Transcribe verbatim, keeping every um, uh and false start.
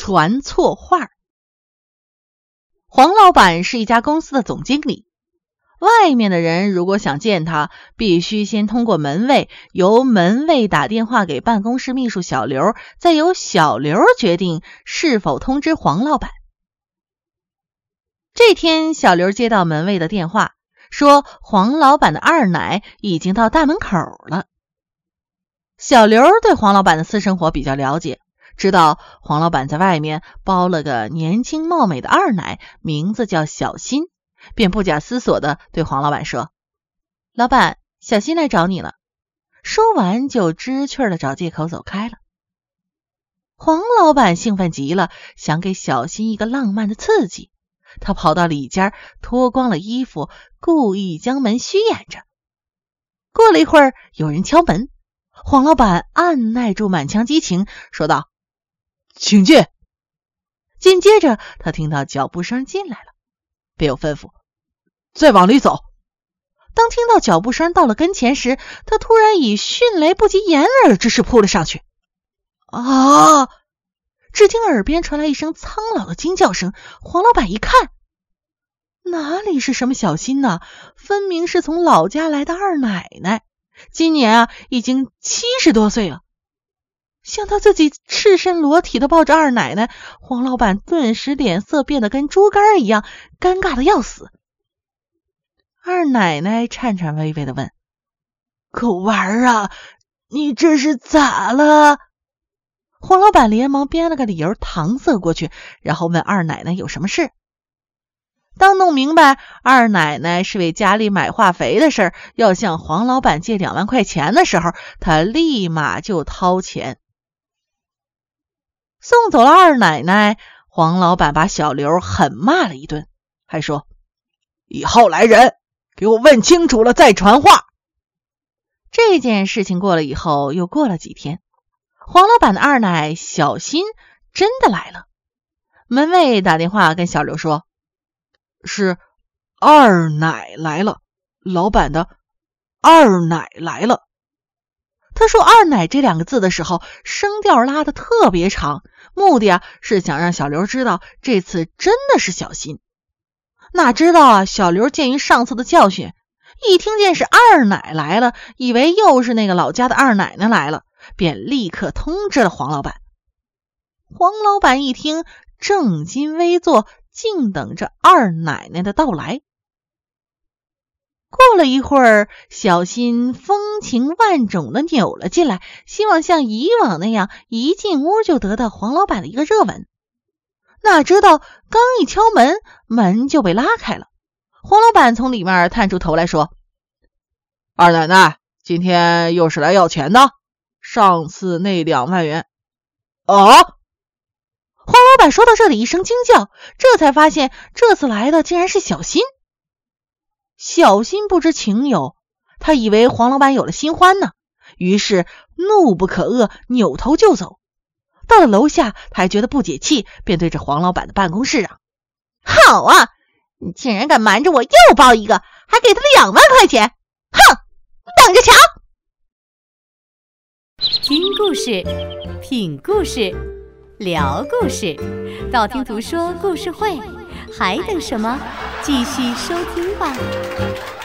传错话。黄老板是一家公司的总经理，外面的人如果想见他，必须先通过门卫，由门卫打电话给办公室秘书小刘，再由小刘决定是否通知黄老板。这天，小刘接到门卫的电话，说黄老板的二奶已经到大门口了。小刘对黄老板的私生活比较了解，知道黄老板在外面包了个年轻貌美的二奶，名字叫小新，便不假思索地对黄老板说：老板，小新来找你了。说完就知趣地找借口走开了。黄老板兴奋极了，想给小新一个浪漫的刺激，他跑到里间脱光了衣服，故意将门虚掩着。过了一会儿，有人敲门，黄老板按耐住满腔激情说道：请进。紧接着他听到脚步声进来了，便又吩咐：再往里走。当听到脚步声到了跟前时，他突然以迅雷不及掩耳之势扑了上去。啊！只听耳边传来一声苍老的惊叫声，黄老板一看，哪里是什么小新呢？分明是从老家来的二奶奶，今年啊已经七十多岁了。想到自己赤身裸体的抱着二奶奶，黄老板顿时脸色变得跟猪肝一样，尴尬的要死。二奶奶颤颤巍巍的问：狗娃啊，你这是咋了？黄老板连忙编了个理由搪塞过去，然后问二奶奶有什么事。当弄明白二奶奶是为家里买化肥的事，要向黄老板借两万块钱的时候，他立马就掏钱。送走了二奶奶，黄老板把小刘狠骂了一顿，还说：以后来人，给我问清楚了再传话。这件事情过了以后，又过了几天，黄老板的二奶小新真的来了。门卫打电话跟小刘说：是二奶来了，老板的二奶来了。他说二奶这两个字的时候，声调拉得特别长，目的啊是想让小刘知道这次真的是小新。哪知道啊，小刘鉴于上次的教训，一听见是二奶来了，以为又是那个老家的二奶奶来了，便立刻通知了黄老板。黄老板一听，正襟危坐，静等着二奶奶的到来。过了一会儿，小新风情万种的扭了进来，希望像以往那样一进屋就得到黄老板的一个热吻。哪知道刚一敲门，门就被拉开了。黄老板从里面探出头来说：二奶奶今天又是来要钱的？上次那两万元。啊！黄老板说到这里一声惊叫，这才发现这次来的竟然是小新。小新不知情由，他以为黄老板有了新欢呢，于是怒不可遏，扭头就走。到了楼下，他还觉得不解气，便对着黄老板的办公室嚷：好啊，你竟然敢瞒着我又包一个，还给他两万块钱，哼，等着瞧。 听故事，品故事，聊故事，道听途说故事会，还等什么？继续收听吧。